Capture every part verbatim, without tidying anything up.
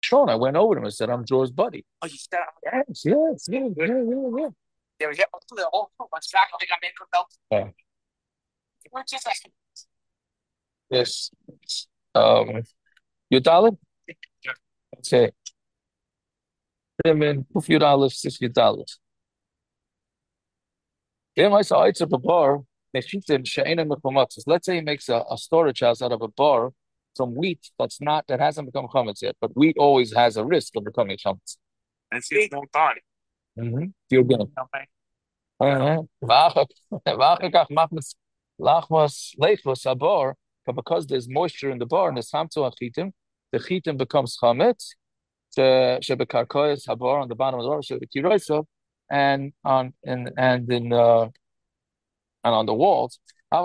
Patron. I went over to him and said, I'm George's buddy. Oh, you said yes, yes, yeah, yeah, yeah, yeah. There we go. Yeah. Yes. Um, you dollar? Okay. Then a few dollars, sixty dollars. Then I saw it's a bar. Let's say he makes a, a storage house out of a bar from wheat that's not that hasn't become chametz yet, but wheat always has a risk of becoming chametz. And see, no time. Mm-hmm. You're gonna. Uh-huh. Lachmas leichos habor, but because there's moisture in the bar and there's hamtu achitim, the chitim becomes chametz. The shebekarkoyes habor on the bottom of the bar, shebekiroiso, and on and and in uh, and on the walls.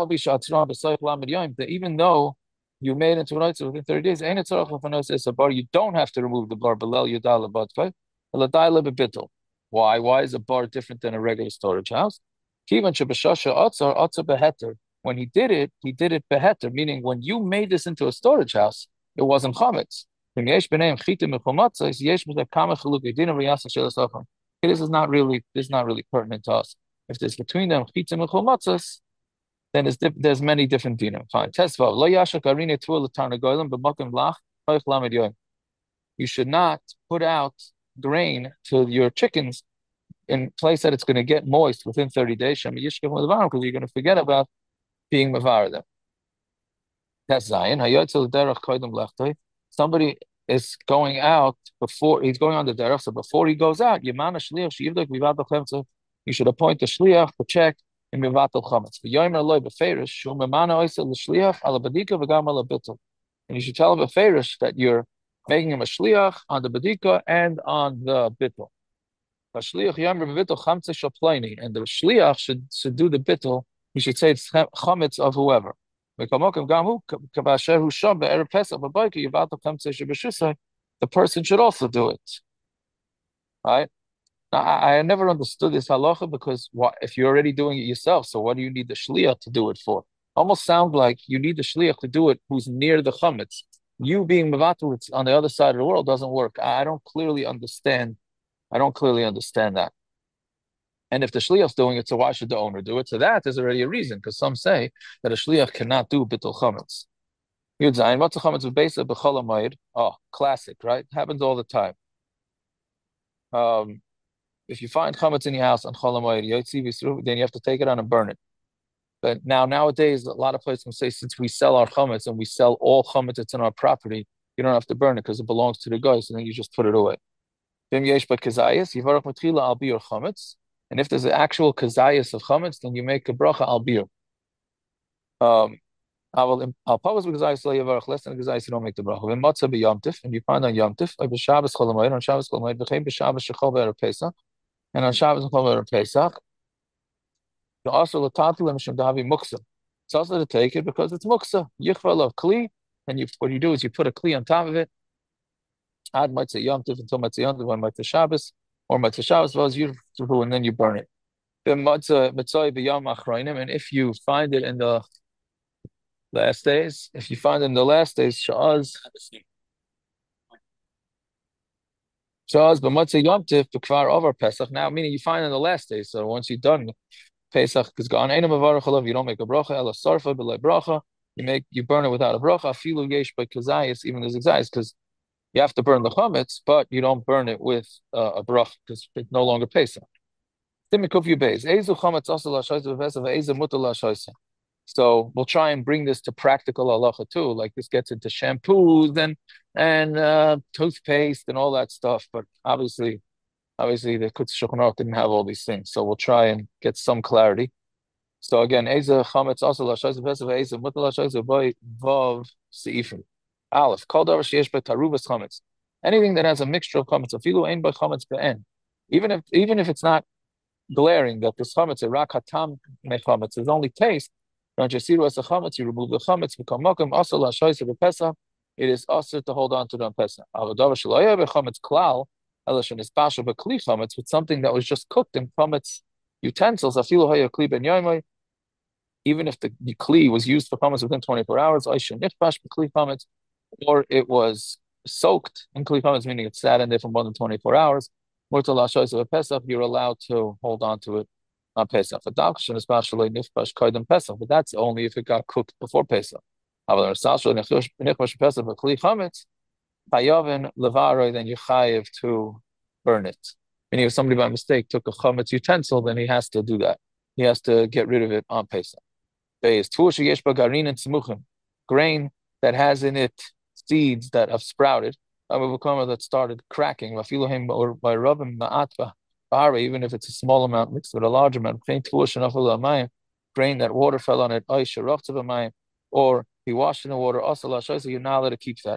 That even though you made into an within thirty days, ain't it a bar? You don't have to remove the bar below your dollar but why? Why is a bar different than a regular storage house? When he did it, he did it beheter, meaning when you made this into a storage house, it wasn't chametz. This is not really this is not really pertinent to us. If there's between them chitim and chomatzos, then there's there's many different dinim. Fine. Tesvav lo yashak arine tuah l'tarnagolim b'makom lach oich lamed yoim. You should not put out grain to your chickens in place that it's going to get moist within thirty days. Shem yishkem l'varim, because you're going to forget about being mavar them. That's Zion. Hayotzel derech koydem lechtoi. Somebody is going out before he's going on the derech. So before he goes out, Yemana shliach sheyivdek vivad b'chemtza. You should appoint a shliach to check in mivatel chametz. V'yomer loy beferish shu memana oisel l'shliach ala badika v'gam ala bitul. And you should tell him beferish that you're making him a shliach on the badika and on the bitul. Shliach yomer b'bitul chamtza shaplaini, and the shliach should should do the bitul. He should say it's chametz of whoever. The person should also do it, right? Now, I, I never understood this halacha because what if you're already doing it yourself? So what do you need the shliach to do it for? Almost sound like you need the shliach to do it who's near the chametz. You being mevatel on the other side of the world doesn't work. I, I don't clearly understand. I don't clearly understand that. And if the shliach's doing it, so why should the owner do it? So that is already a reason, because some say that a shliach cannot do bittul chametz. Yud zayin, what's a chametz v'beisa b'chol hamoed? Oh, classic, right? Happens all the time. Um, if you find chametz in your house on chol hamoed, yotzi v'isru, then you have to take it on and burn it. But now nowadays, a lot of places can say, since we sell our chametz and we sell all chametz that's in our property, you don't have to burn it because it belongs to the guys, and then you just put it away. V'im yesh b'kezayis yivarach matchila al bir chametz. And if there's an actual kazayas of chametz, then you make a bracha al bir. Um, I will. I'll pause with kazayas leyavarach less than kazayas. You don't make the bracha. When matzah be yomtiv, and you find on yomtiv, like b'Shabbos chol hamoed, on Shabbos chol hamoed, v'chein b'Shabbos shechol be'erev Pesach, and on Shabbos chol be'erev Pesach, you also l'tatil l'mishum davi muksa. It's also to take it because it's muksa yichval of kli, and you what you do is you put a kli on top of it. Ad matzah yomtiv until matzah yomtiv when matzah Shabbos. Or matzah Shabbos was beautiful, and then you burn it. Then matzah matzah b'yom achrayim, and if you find it in the last days, if you find it in the last days, sha'az, sha'az b'matzah yom tiv b'kvar over Pesach. Now, meaning you find it in the last days. So once you're done, Pesach is gone. Einam avarach alav. You don't make a bracha. Ela sarfa b'lei bracha. You make you burn it without a bracha. Afilu yesh b'kazayis, even as exayis, because you have to burn the chametz, but you don't burn it with uh, a brach because it's no longer Pesach. So we'll try and bring this to practical halacha too. Like this gets into shampoos and and uh, toothpaste and all that stuff. But obviously, obviously the Kutz Shulchan Aruch didn't have all these things. So we'll try and get some clarity. So again, eza chametz also lashoyse v'esa v'eza mutal lashoyse boy vav seifim. Aleph, called over sheyesh betarubas chametz. Anything that has a mixture of chametz, afilu ein by chametz be'en. Even if even if it's not glaring that this chametz a rak hatam me chametz is only taste. Don't you see as a chametz? You remove the chametz. Become mokum also lashoyse v'pesach. It is also to hold on to the pesach. Avodavar shloya bechametz klal elishin is basha bekli chametz with something that was just cooked in chametz utensils. Afilu haya kli ben yoymay. Even if the kli was used for chametz within twenty-four hours, I should nifbash bekli chametz. Or it was soaked in kli chametz, meaning it's sat in there for more than twenty-four hours, mutar l'hashos of a Pesach, you're allowed to hold on to it on Pesach. A dakshin especially nifbash koydem Pesach, but that's only if it got cooked before Pesach. However, nifbash Pesach b'kli chametz, chayavin levaroi, then you're chayiv to burn it. Meaning, if somebody by mistake took a chametz utensil, then he has to do that. He has to get rid of it on Pesach. Grain that has in it seeds that have sprouted, that started cracking, or by rubbing even if it's a small amount mixed with a large amount, grain that water fell on it, or he washed in the water, you're not allowed to keep that.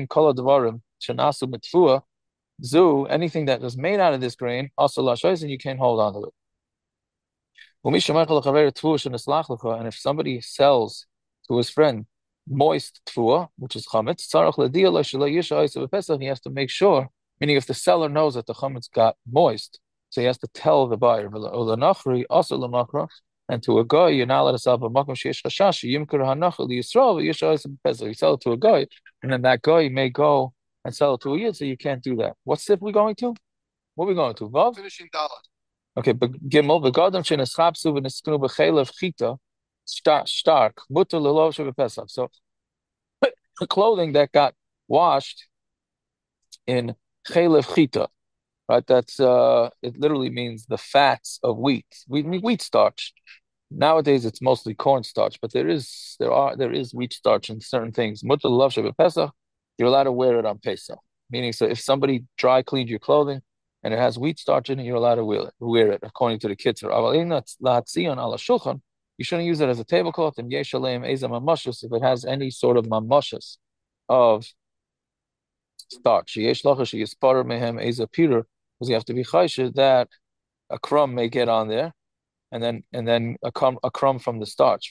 Zu, anything that was made out of this grain, and you can't hold on to it. And if somebody sells to his friend moist tfua, which is chametz, he has to make sure, meaning if the seller knows that the chametz got moist, so he has to tell the buyer. And to a guy, you're not allowed to sell a makom sheyesh chashash yimkar hanachal liyisrael v'yishayis b'pesach. You sell it to a guy, and then that guy may go and sell it to a yid, so you can't do that. What step we going to? What are we going to? Vav? Finishing dollar. Okay, but Gimel, v'gadam sheneschapsu v'neskunu b'chelev chita stark mutar lelov shebepesach. So the clothing that got washed in chelev chita, right? That's uh, it literally means the fats of wheat. We mean wheat starch. Nowadays, it's mostly cornstarch, but there is there are there is wheat starch in certain things. Mutar lelov shebepesach. You're allowed to wear it on Pesach. Meaning, so if somebody dry cleaned your clothing and it has wheat starch in it, you're allowed to wear it, wear it according to the Kitzur. You shouldn't use it as a tablecloth. And if it has any sort of mamashas of starch, because you have to be chayshed that a crumb may get on there, and then and then a crumb a crumb from the starch.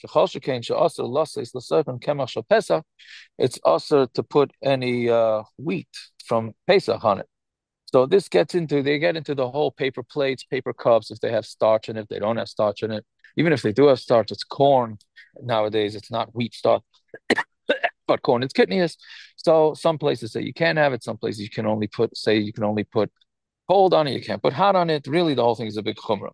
It's also to put any uh, wheat from Pesach on it. So this gets into, they get into the whole paper plates, paper cups, if they have starch in it, if they don't have starch in it. Even if they do have starch, it's corn. Nowadays, it's not wheat starch, but corn, it's kidneys. So some places say you can have it. Some places you can only put, say you can only put cold on it. You can't put hot on it. Really, the whole thing is a big chumrah.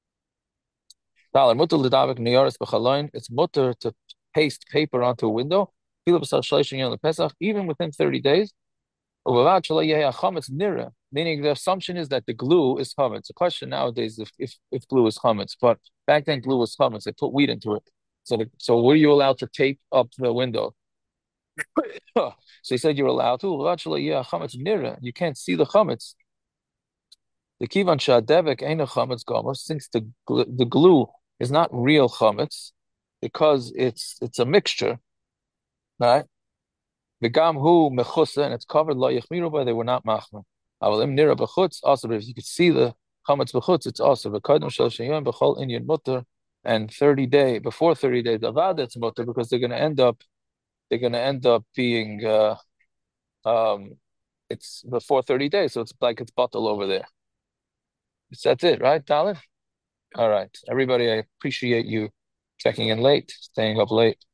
It's mutter to paste paper onto a window, even within thirty days. Meaning the assumption is that the glue is chametz. The question nowadays is if, if, if glue is chametz, but back then glue was chametz. They put wheat into it. So the, so were you allowed to tape up the window? So he said you're allowed to. You can't see the chametz. The kivan shadevek ain't a chametz gomer, since the the glue is not real chametz, because it's it's a mixture, right? The gam hu mechusa, and it's covered lo yachmiru by, they were not machmer. Avalim nira b'chutz also, but if you could see the chametz b'chutz, it's also v'kodem shel sheyom b'chol inyan mutter, and thirty day before thirty days avad it's mutter, because they're going to end up they're going to end up being uh, um it's before thirty days, so it's like it's bottle over there. That's it, right, Dalit? All right. Everybody, I appreciate you checking in late, staying up late.